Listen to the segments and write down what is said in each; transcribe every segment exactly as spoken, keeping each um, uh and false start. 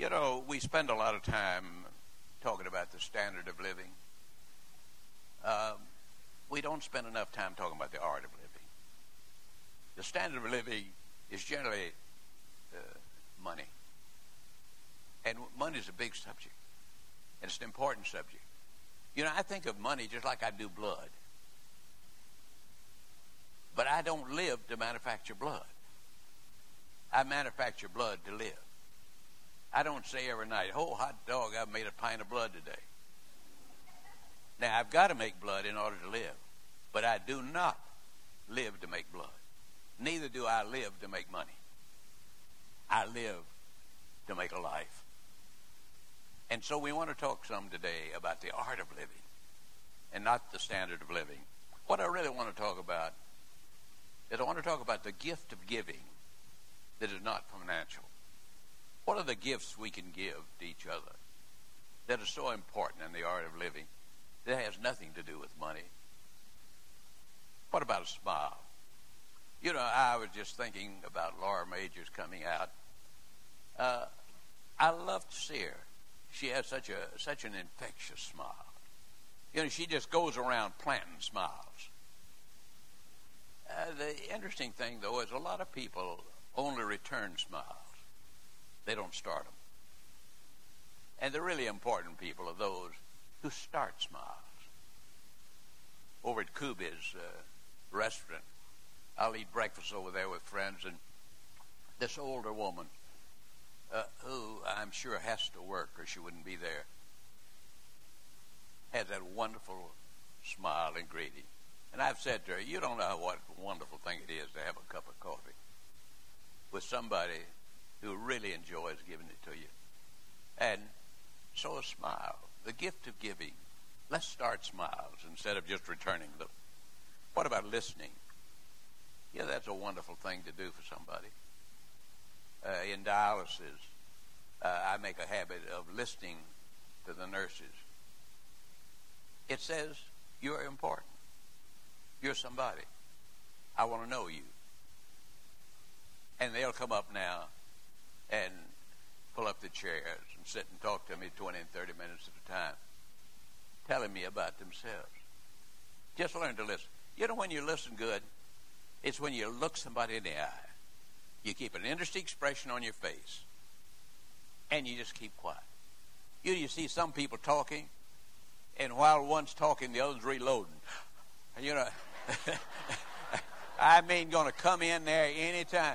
You know, we spend a lot of time talking about the standard of living. Um, we don't spend enough time talking about the art of living. The standard of living is generally uh, money. And money is a big subject. And it's an important subject. You know, I think of money just like I do blood. But I don't live to manufacture blood. I manufacture blood to live. I don't say every night, oh, hot dog, I've made a pint of blood today. Now, I've got to make blood in order to live. But I do not live to make blood. Neither do I live to make money. I live to make a life. And so we want to talk some today about the art of living and not the standard of living. What I really want to talk about is I want to talk about the gift of giving that is not financial. What are the gifts we can give to each other that are so important in the art of living that has nothing to do with money? What about a smile? You know, I was just thinking about Laura Majors coming out. Uh, I love to see her. She has such a such an infectious smile. You know, she just goes around planting smiles. Uh, the interesting thing, though, is a lot of people only return smiles. They don't start them. And the really important people are those who start smiles. Over at Kuba's uh, restaurant, I'll eat breakfast over there with friends, and this older woman, uh, who I'm sure has to work or she wouldn't be there, has that wonderful smile and greeting. And I've said to her, you don't know what a wonderful thing it is to have a cup of coffee with somebody who really enjoys giving it to you. And so a smile, the gift of giving. Let's start smiles instead of just returning them. What about listening? Yeah, that's a wonderful thing to do for somebody. Uh, in dialysis, uh, I make a habit of listening to the nurses. It says, you're important. You're somebody. I want to know you. And they'll come up now and pull up the chairs and sit and talk to me twenty and thirty minutes at a time, telling me about themselves. Just learn to listen. You know when you listen good, it's when you look somebody in the eye. You keep an interesting expression on your face, and you just keep quiet. You, you see some people talking, and while one's talking, the other's reloading. You know, I mean, going to come in there anytime.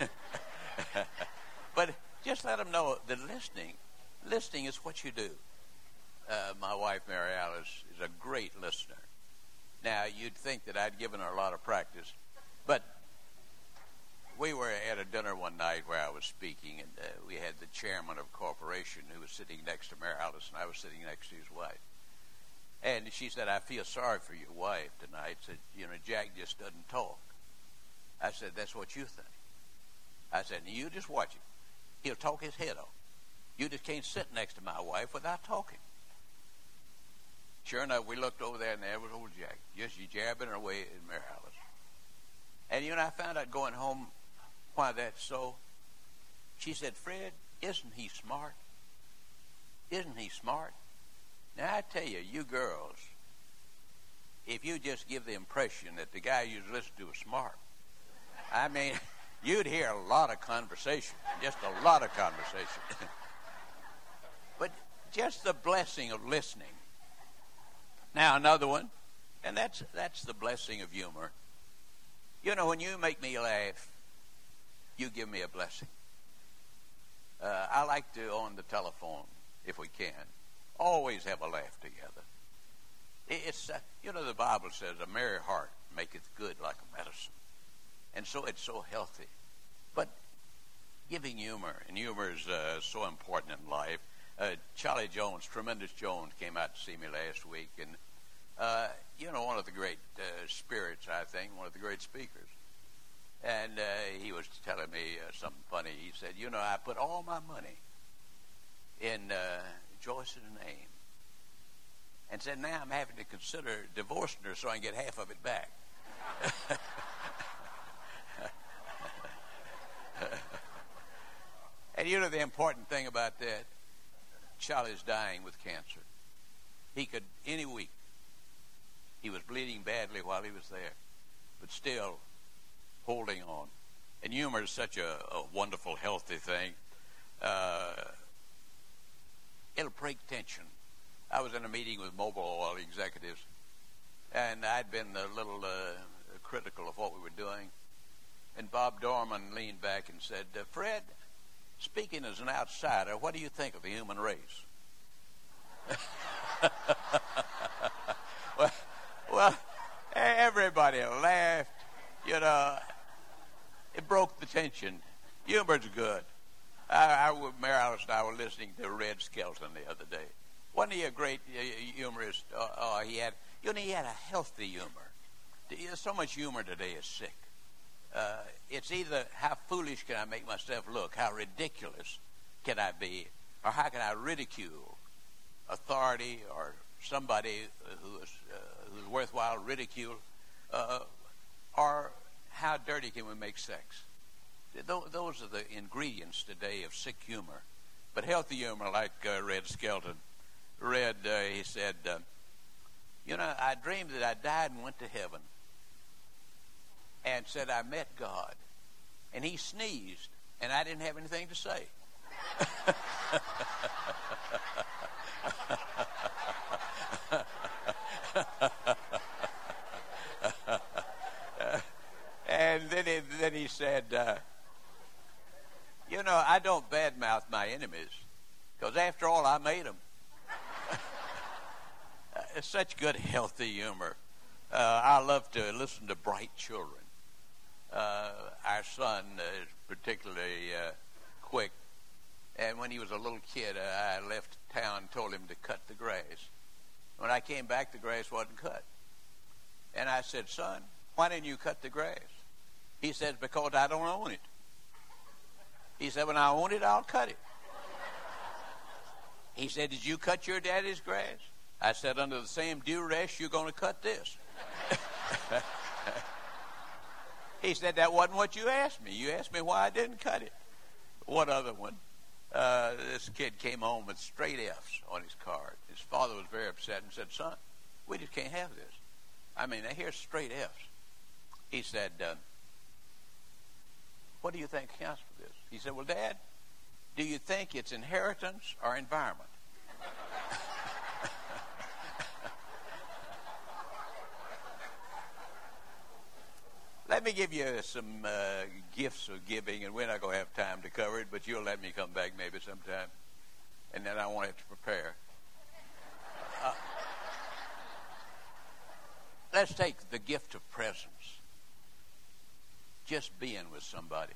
But just let them know that listening, listening is what you do. Uh, my wife, Mary Alice, is a great listener. Now, you'd think that I'd given her a lot of practice, but we were at a dinner one night where I was speaking, and uh, we had the chairman of a corporation who was sitting next to Mary Alice, and I was sitting next to his wife. And she said, I feel sorry for your wife tonight. Said, you know, Jack just doesn't talk. I said, that's what you think. I said, you just watch it. He'll talk his head off. You just can't sit next to my wife without talking. Sure enough, we looked over there, and there was old Jack, just jabbing away at Mary Alice. And, you know, I found out going home why that's so. She said, Fred, isn't he smart? Isn't he smart? Now, I tell you, you girls, if you just give the impression that the guy you listen to is smart, I mean, you'd hear a lot of conversation, just a lot of conversation. But just the blessing of listening. Now, another one, and that's that's the blessing of humor. You know, when you make me laugh, you give me a blessing. Uh, I like to, on the telephone, if we can, always have a laugh together. It's, uh, you know, the Bible says, a merry heart maketh good like a medicine. And so it's so healthy. But giving humor, and humor is uh, so important in life. Uh, Charlie Jones, Tremendous Jones, came out to see me last week. And, uh, you know, one of the great uh, spirits, I think, one of the great speakers. And uh, he was telling me uh, something funny. He said, you know, I put all my money in uh, Joyce's name. And said, now I'm having to consider divorcing her so I can get half of it back. And you know the important thing about that? Charlie's dying with cancer. He could, any week, he was bleeding badly while he was there, but still holding on. And humor is such a, a wonderful, healthy thing. Uh, it'll break tension. I was in a meeting with Mobil Oil executives, and I'd been a little uh, critical of what we were doing. And Bob Dorman leaned back and said, uh, Fred, speaking as an outsider, what do you think of the human race? well, well, everybody laughed. You know, it broke the tension. Humor's good. I, I, Mary Alice and I were listening to Red Skelton the other day. Wasn't he a great uh, humorist? Uh, oh, he had, you know, he had a healthy humor. So much humor today is sick. Uh, it's either how foolish can I make myself look, how ridiculous can I be, or how can I ridicule authority or somebody who is uh, who's worthwhile ridicule, uh, or how dirty can we make sex? Those are the ingredients today of sick humor. But healthy humor, like uh, Red Skelton, Red, uh, he said, uh, you know, I dreamed that I died and went to heaven, and said I met God, and he sneezed, and I didn't have anything to say. and then he, then he said, uh, you know, I don't badmouth my enemies, because after all, I made them. It's such good, healthy humor. Uh, I love to listen to bright children. Uh, our son is particularly uh, quick. And when he was a little kid, uh, I left town and told him to cut the grass. When I came back, the grass wasn't cut. And I said, son, why didn't you cut the grass? He said, because I don't own it. He said, when I own it, I'll cut it. He said, did you cut your daddy's grass? I said, under the same duress, you're going to cut this. He said, that wasn't what you asked me. You asked me why I didn't cut it. One other one. Uh, this kid came home with straight F's on his card. His father was very upset and said, son, we just can't have this. I mean, here's straight F's. He said, uh, what do you think counts for this? He said, well, Dad, do you think it's inheritance or environment? Let me give you some uh, gifts of giving, and we're not going to have time to cover it, but you'll let me come back maybe sometime, and then I want it to prepare. Uh, let's take the gift of presence. Just being with somebody.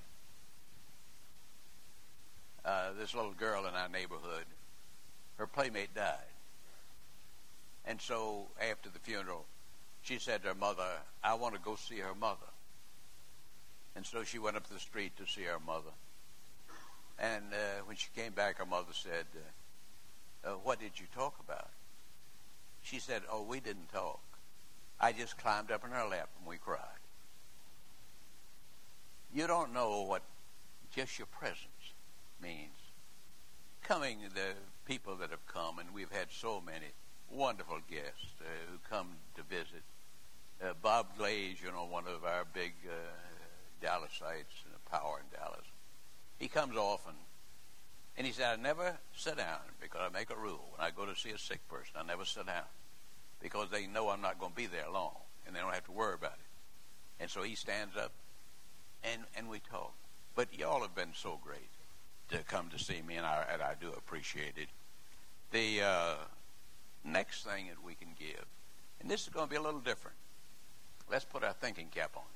Uh, this little girl in our neighborhood, her playmate died. And so after the funeral, she said to her mother, I want to go see her mother. And so she went up the street to see her mother. And uh, when she came back, her mother said, uh, uh, what did you talk about? She said, oh, we didn't talk. I just climbed up in her lap and we cried. You don't know what just your presence means. Coming, the people that have come, and we've had so many wonderful guests uh, who come to visit. Uh, Bob Glaze, you know, one of our big uh, Dallasites and a power in Dallas. He comes often, and he said, I never sit down because I make a rule. When I go to see a sick person, I never sit down because they know I'm not going to be there long, and they don't have to worry about it. And so he stands up, and, and we talk. But y'all have been so great to come to see me, and I, and I do appreciate it. The uh, next thing that we can give, and this is going to be a little different. Let's put our thinking cap on.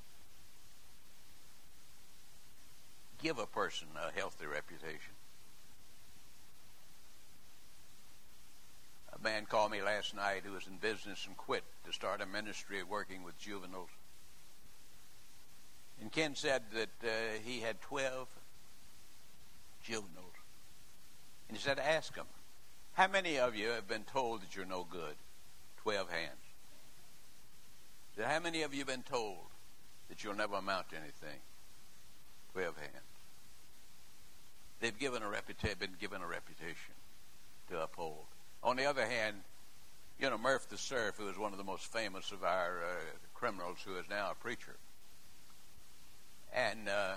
Give a person a healthy reputation. A man called me last night who was in business and quit to start a ministry working with juveniles. And Ken said that uh, he had twelve juveniles. And he said, ask them, how many of you have been told that you're no good? Twelve hands. He said, how many of you have been told that you'll never amount to anything? Twelve hands. they've given a reputa- been given a reputation to uphold. On the other hand, you know, Murph the Surf, who is one of the most famous of our uh, criminals, who is now a preacher. And uh,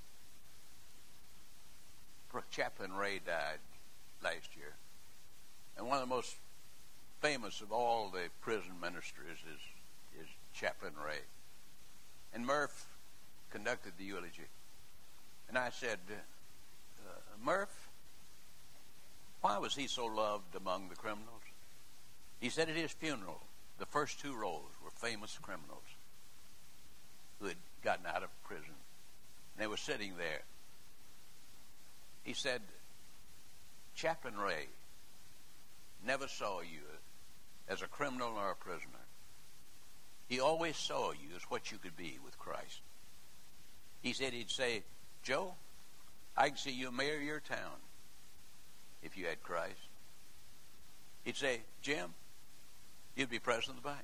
Chaplain Ray died last year. And one of the most famous of all the prison ministers is, is Chaplain Ray. And Murph conducted the eulogy. And I said, uh, Murph, why was he so loved among the criminals? He said at his funeral, the first two rows were famous criminals who had gotten out of prison. And they were sitting there. He said, Chaplain Ray never saw you as a criminal or a prisoner. He always saw you as what you could be with Christ. He said he'd say, Joe, I can see you mayor of your town if you had Christ. He'd say, Jim, you'd be president of the bank.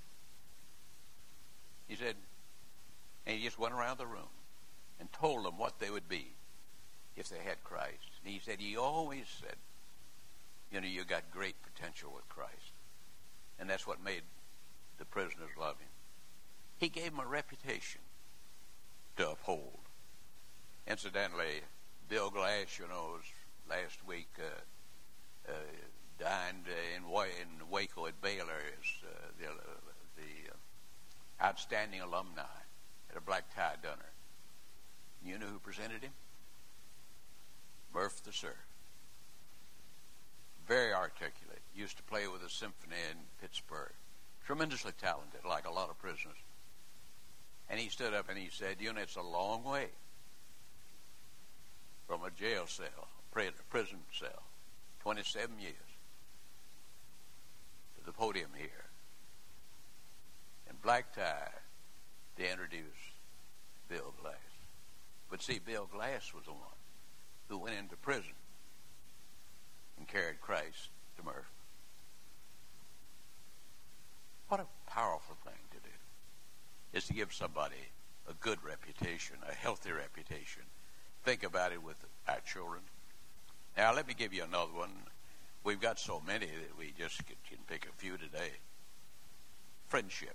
He said, and he just went around the room and told them what they would be if they had Christ. And he said, he always said, you know, you got great potential with Christ. And that's what made the prisoners love him. He gave them a reputation to uphold. Incidentally, Bill Glass, you know, was last week uh, uh, dined in, in Waco at Baylor as uh, the, uh, the uh, outstanding alumni at a black tie dinner. You know who presented him? Murph the Surf. Very articulate. Used to play with a symphony in Pittsburgh. Tremendously talented, like a lot of prisoners. And he stood up and he said, you know, it's a long way from a jail cell, a prison cell, twenty-seven years, to the podium here. In black tie to introduce Bill Glass. But see, Bill Glass was the one who went into prison and carried Christ to Murph. What a powerful thing to do, is to give somebody a good reputation, a healthy reputation. Think about it with our children. Now, let me give you another one. We've got so many that we just can pick a few today. Friendship.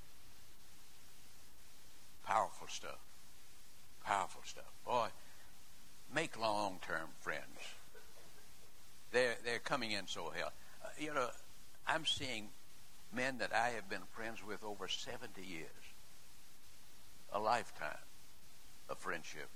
Powerful stuff. Powerful stuff. Boy, make long-term friends. They're, they're coming in so hell. Uh, you know, I'm seeing men that I have been friends with over seventy years. A lifetime of friendship.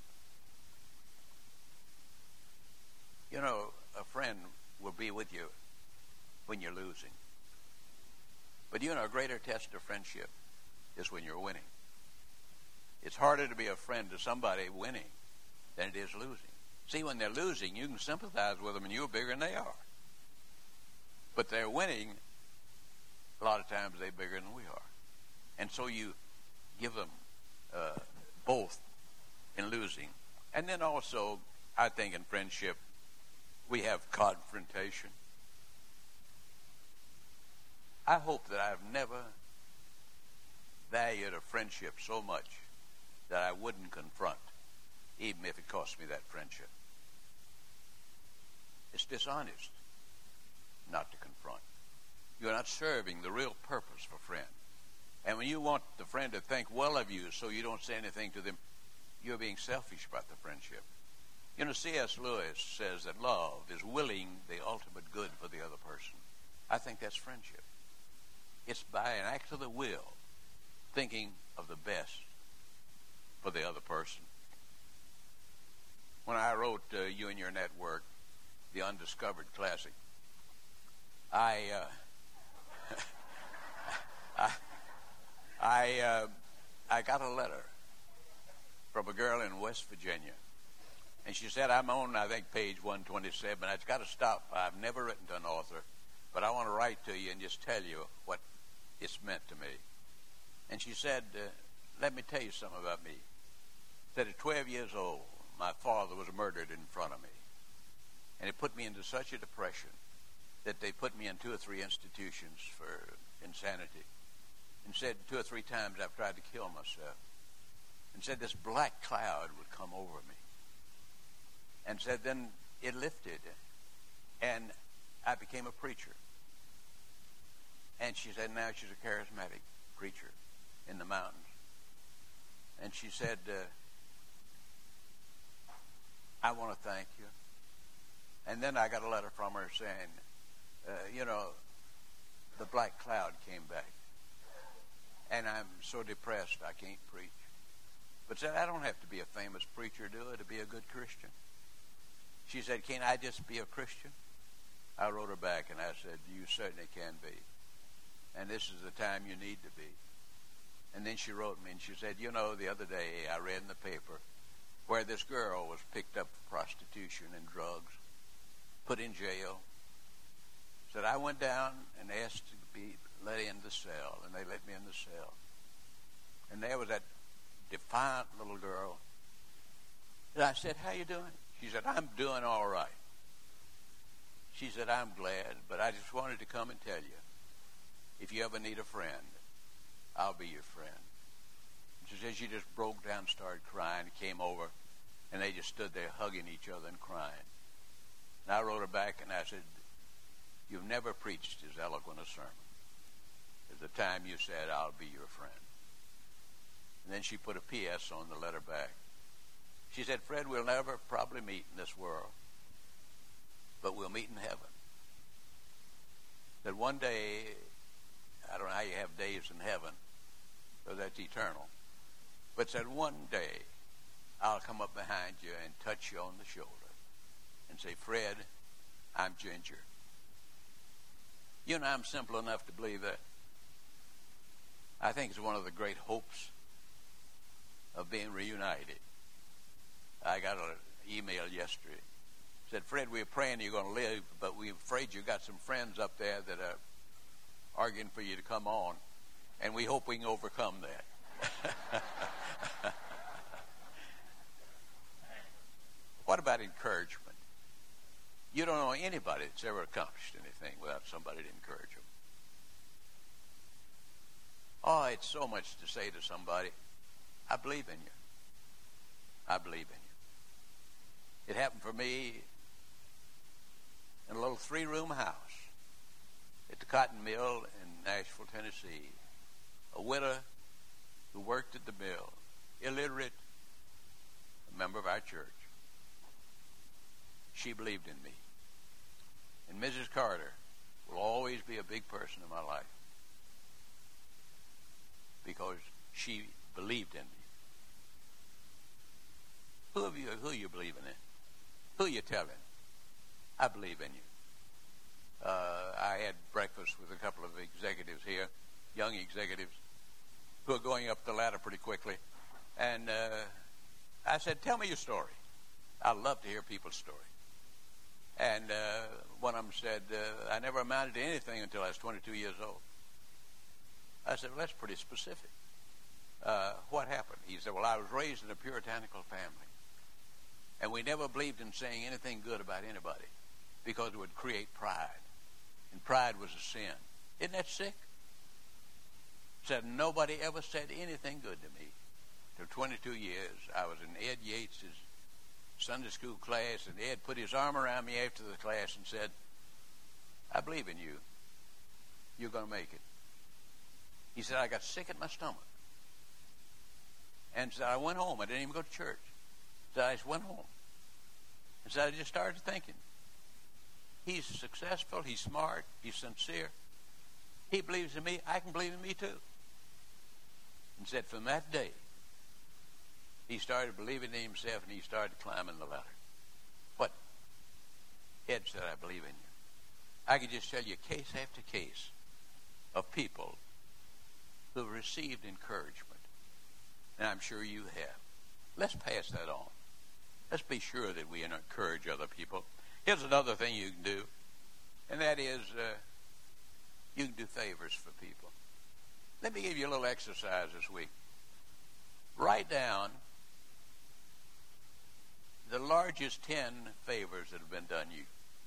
You know, a friend will be with you when you're losing. But you know, a greater test of friendship is when you're winning. It's harder to be a friend to somebody winning than it is losing. See, when they're losing, you can sympathize with them and you're bigger than they are. But they're winning, a lot of times they're bigger than we are. And so you give them uh, both in losing. And then also, I think in friendship, we have confrontation. I hope that I've never valued a friendship so much that I wouldn't confront, even if it cost me that friendship. It's dishonest not to confront. You're not serving the real purpose for friend. And when you want the friend to think well of you so you don't say anything to them, you're being selfish about the friendship. You know, C S Lewis says that love is willing the ultimate good for the other person. I think that's friendship. It's by an act of the will, thinking of the best for the other person. When I wrote uh, You and Your Network, the Undiscovered Classic, I uh, I I, uh, I got a letter from a girl in West Virginia. And she said, I'm on, I think, page one twenty-seven. It's got to stop. I've never written to an author, but I want to write to you and just tell you what it's meant to me. And she said, uh, let me tell you something about me. Said at twelve years old, my father was murdered in front of me. And it put me into such a depression that they put me in two or three institutions for insanity. And said two or three times I've tried to kill myself. And said this black cloud would come over me. And said then it lifted, and I became a preacher. And she said now she's a charismatic preacher in the mountains. And she said, uh, I want to thank you. And then I got a letter from her saying, uh, you know, the black cloud came back. And I'm so depressed I can't preach. But said, I don't have to be a famous preacher, do I, to be a good Christian? She said, can I just be a Christian? I wrote her back and I said, you certainly can be. And this is the time you need to be. And then she wrote me and she said, you know, the other day I read in the paper where this girl was picked up for prostitution and drugs, put in jail. Said, I went down and asked to be let in the cell, and they let me in the cell. And there was that defiant little girl. And I said, how you doing? She said, I'm doing all right. She said, I'm glad, but I just wanted to come and tell you, if you ever need a friend, I'll be your friend. She said she just broke down, started crying, came over, and they just stood there hugging each other and crying. And I wrote her back and I said, you've never preached as eloquent a sermon as the time you said, I'll be your friend. And then she put a P S on the letter back. She said, Fred, we'll never probably meet in this world, but we'll meet in heaven. That one day, I don't know how you have days in heaven, so that's eternal. But said one day, I'll come up behind you and touch you on the shoulder and say, Fred, I'm Ginger. You know, I'm simple enough to believe that. I think it's one of the great hopes of being reunited. I got an email yesterday. Said, Fred, we're praying you're going to live, but we're afraid you've got some friends up there that are arguing for you to come on, and we hope we can overcome that. What about encouragement? You don't know anybody that's ever accomplished anything without somebody to encourage them. Oh, it's so much to say to somebody, I believe in you. I believe in you. It happened for me in a little three-room house at the cotton mill in Nashville, Tennessee. A widow who worked at the mill, illiterate, a member of our church. She believed in me. And Missus Carter will always be a big person in my life because she believed in me. Who of you, who are you believing in? Who are you telling? I believe in you. Uh, I had breakfast with a couple of executives here, young executives, who are going up the ladder pretty quickly. And uh, I said, tell me your story. I love to hear people's story. And uh, one of them said, uh, I never amounted to anything until I was twenty-two years old. I said, well, that's pretty specific. Uh, what happened? He said, well, I was raised in a puritanical family. And we never believed in saying anything good about anybody because it would create pride. And pride was a sin. Isn't that sick? Said nobody ever said anything good to me. For twenty-two years, I was in Ed Yates' Sunday school class, and Ed put his arm around me after the class and said, I believe in you. You're going to make it. He said, I got sick at my stomach. And said, I went home. I didn't even go to church. So I just went home. And so I just started thinking, he's successful, he's smart, he's sincere. He believes in me, I can believe in me too. And said from that day, he started believing in himself and he started climbing the ladder. What? Ed said, I believe in you. I could just tell you case after case of people who have received encouragement. And I'm sure you have. Let's pass that on. Let's be sure that we encourage other people. Here's another thing you can do, and that is uh, you can do favors for people. Let me give you a little exercise this week. Write down the largest ten favors that have been done you.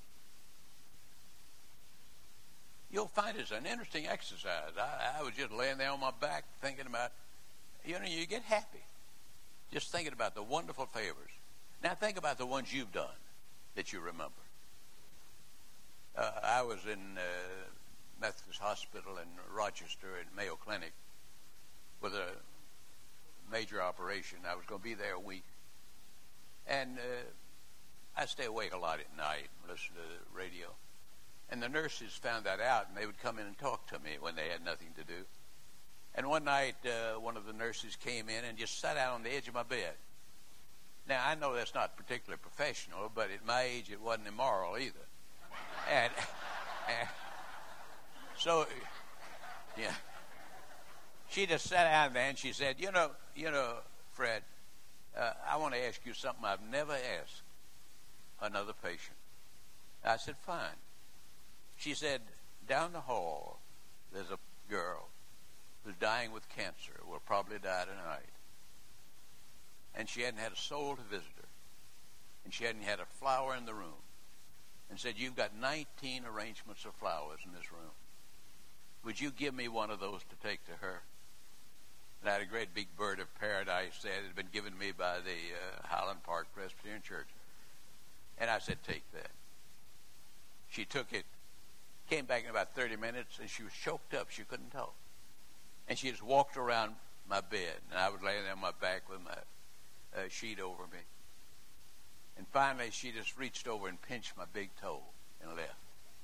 You'll find it's an interesting exercise. I, I was just laying there on my back thinking about, you know, you get happy just thinking about the wonderful favors. Now think about the ones you've done that you remember. Uh, I was in uh, Methodist Hospital in Rochester at Mayo Clinic with a major operation. I was going to be there a week. And uh, I stay awake a lot at night and listen to the radio. And the nurses found that out, and they would come in and talk to me when they had nothing to do. And one night, uh, one of the nurses came in and just sat out on the edge of my bed. Now, I know that's not particularly professional, but at my age, it wasn't immoral either. And, and so, yeah, she just sat down there and she said, you know, you know, Fred, uh, I want to ask you something I've never asked another patient. I said, fine. She said, down the hall, there's a girl who's dying with cancer, will probably die tonight. And she hadn't had a soul to visit her. And she hadn't had a flower in the room. And said, you've got nineteen arrangements of flowers in this room. Would you give me one of those to take to her? And I had a great big bird of paradise that had been given me by the uh, Highland Park Presbyterian Church. And I said, take that. She took it, came back in about thirty minutes, and she was choked up. She couldn't talk. And she just walked around my bed, and I was laying there on my back with my uh, sheet over me. And finally, she just reached over and pinched my big toe and left.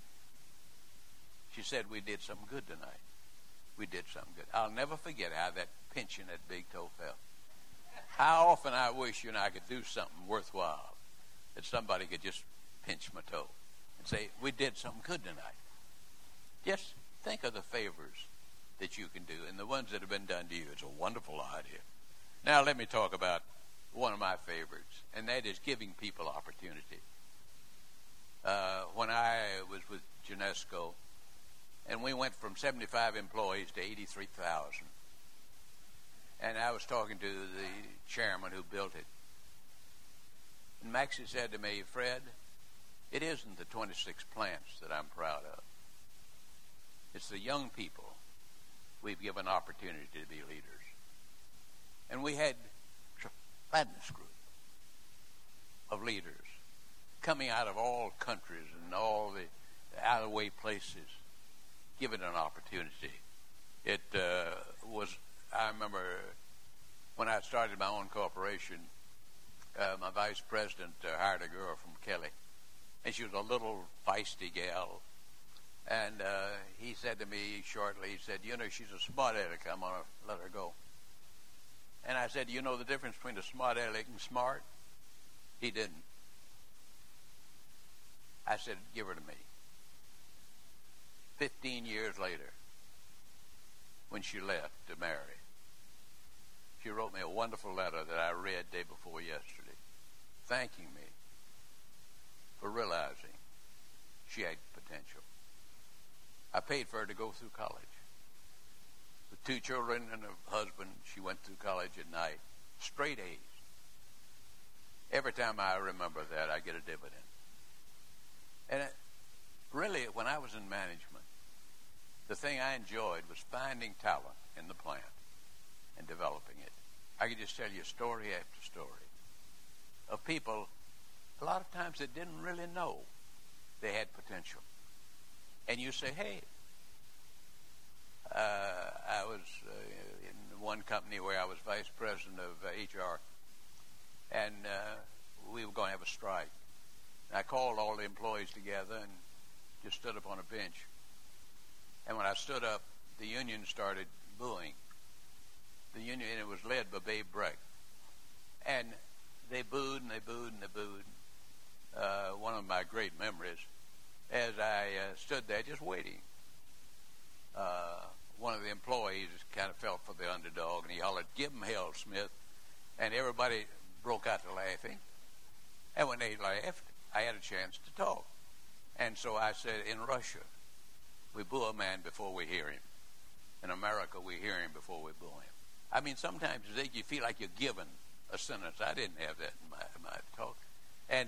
She said, we did something good tonight. We did something good. I'll never forget how that pinching that big toe felt. How often I wish you and I could do something worthwhile, that somebody could just pinch my toe and say, we did something good tonight. Just think of the favors that you can do and the ones that have been done to you. It's a wonderful idea. Now let me talk about one of my favorites, and that is giving people opportunity. Uh, when I was with Genesco, and we went from seventy-five employees to eighty-three thousand, and I was talking to the chairman who built it, and Maxie said to me, Fred, it isn't the twenty-six plants that I'm proud of. It's the young people we've given opportunity to be leaders. And we had tremendous group of leaders coming out of all countries and all the out-of-the-way places, given an opportunity. It uh, was, I remember when I started my own corporation, uh, my vice president uh, hired a girl from Kelly, and she was a little feisty gal. And uh, he said to me shortly, he said, you know, she's a smart aleck. I'm going to let her go. And I said, you know the difference between a smart aleck and smart? He didn't. I said, give her to me. Fifteen years later, when she left to marry, she wrote me a wonderful letter that I read day before yesterday, thanking me for realizing she had potential. I paid for her to go through college. With two children and a husband, she went through college at night, straight A's. Every time I remember that, I get a dividend. And it, really, when I was in management, the thing I enjoyed was finding talent in the plant and developing it. I could just tell you story after story of people, a lot of times that didn't really know they had potential. And you say, hey, uh, I was uh, in one company where I was vice president of uh, H R, and uh, we were going to have a strike. And I called all the employees together and just stood up on a bench. And when I stood up, the union started booing. The union, and it was led by Babe Breck. And they booed and they booed and they booed. Uh, one of my great memories, as I uh, stood there just waiting, uh, one of the employees kind of felt for the underdog, and he hollered, give him hell, Smith. And everybody broke out to laughing. And when they laughed, I had a chance to talk. And so I said, in Russia, we boo a man before we hear him. In America, we hear him before we boo him. I mean, sometimes you feel like you're given a sentence. I didn't have that in my, in my talk. And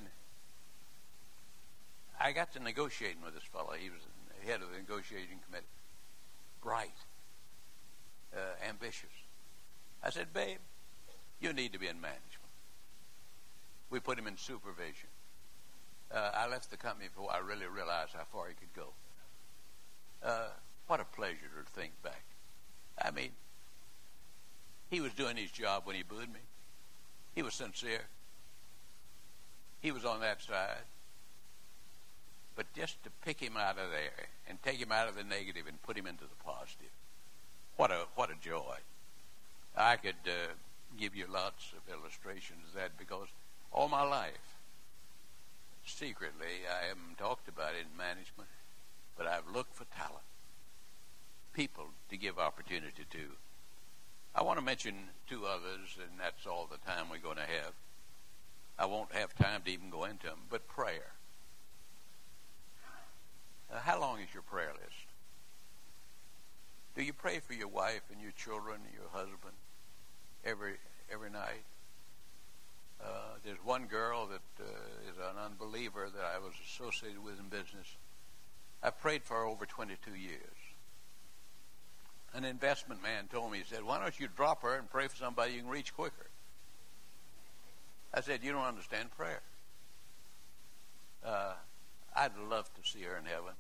I got to negotiating with this fellow. He was the head of the negotiating committee. Bright. Uh, ambitious. I said, babe, you need to be in management. We put him in supervision. Uh, I left the company before I really realized how far he could go. Uh, what a pleasure to think back. I mean, he was doing his job when he booed me. He was sincere. He was on that side. But just to pick him out of there and take him out of the negative and put him into the positive, what a what a joy. I could uh, give you lots of illustrations of that because all my life, secretly, I haven't talked about it in management, but I've looked for talent, people to give opportunity to. I want to mention two others, and that's all the time we're going to have. I won't have time to even go into them, but prayer. Uh, how long is your prayer list? Do you pray for your wife and your children and your husband every every night? Uh, there's one girl that uh, is an unbeliever that I was associated with in business. I've prayed for her over twenty-two years. An investment man told me, he said, why don't you drop her and pray for somebody you can reach quicker? I said, you don't understand prayer. Uh, I'd love to see her in heaven.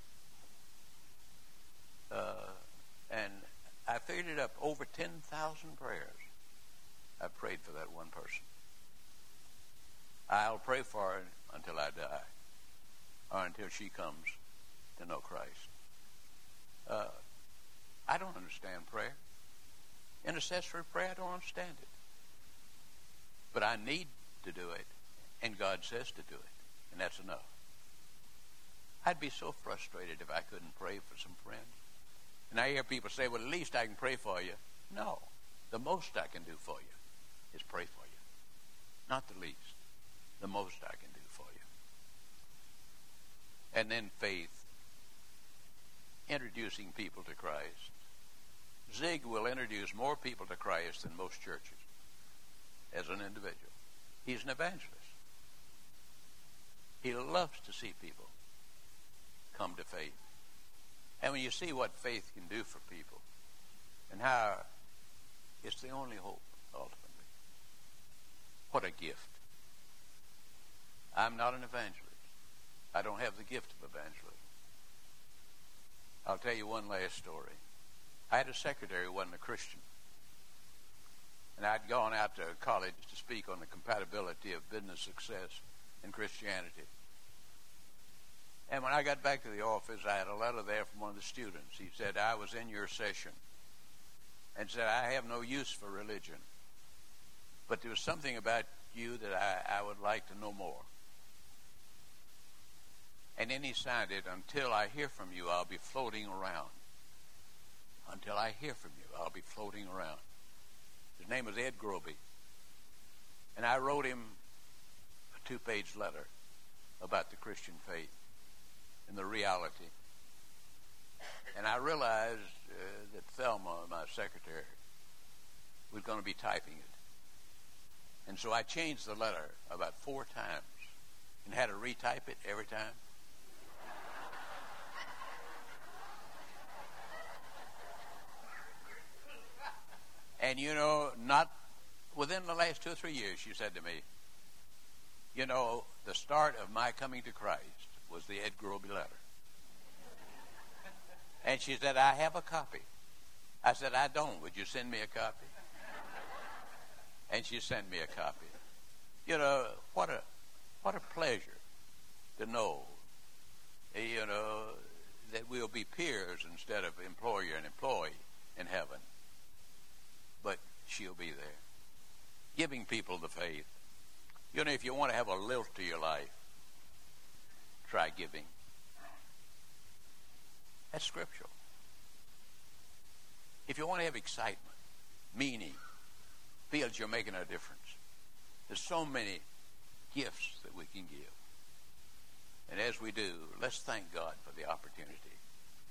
Uh, and I figured it up, over ten thousand prayers I've prayed for that one person. I'll pray for her until I die, or until she comes to know Christ. Uh, I don't understand prayer. Intercessory prayer, I don't understand it. But I need to do it, and God says to do it, and that's enough. I'd be so frustrated if I couldn't pray for some friends. And I hear people say, well, at least I can pray for you. No, the most I can do for you is pray for you. Not the least. The most I can do for you. And then faith. Introducing people to Christ. Zig will introduce more people to Christ than most churches as an individual. He's an evangelist. He loves to see people come to faith. And when you see what faith can do for people and how it's the only hope, ultimately. What a gift. I'm not an evangelist. I don't have the gift of evangelism. I'll tell you one last story. I had a secretary who wasn't a Christian. And I'd gone out to college to speak on the compatibility of business success and Christianity. And when I got back to the office, I had a letter there from one of the students. He said, I was in your session and said, I have no use for religion, but there was something about you that I, I would like to know more. And then he signed it, until I hear from you, I'll be floating around. Until I hear from you, I'll be floating around. His name was Ed Groby. And I wrote him a two-page letter about the Christian faith and the reality. And I realized uh, that Thelma, my secretary, was going to be typing it. And so I changed the letter about four times and had to retype it every time. And, you know, not within the last two or three years, she said to me, you know, the start of my coming to Christ was the Ed Groby letter. And she said, I have a copy. I said, I don't. Would you send me a copy? And she sent me a copy. You know, what a what a pleasure to know, you know, that we'll be peers instead of employer and employee in heaven. But she'll be there, giving people the faith. You know, if you want to have a lilt to your life, try giving. That's scriptural. If you want to have excitement, meaning, feel that you're making a difference, there's so many gifts that we can give. And as we do, let's thank God for the opportunity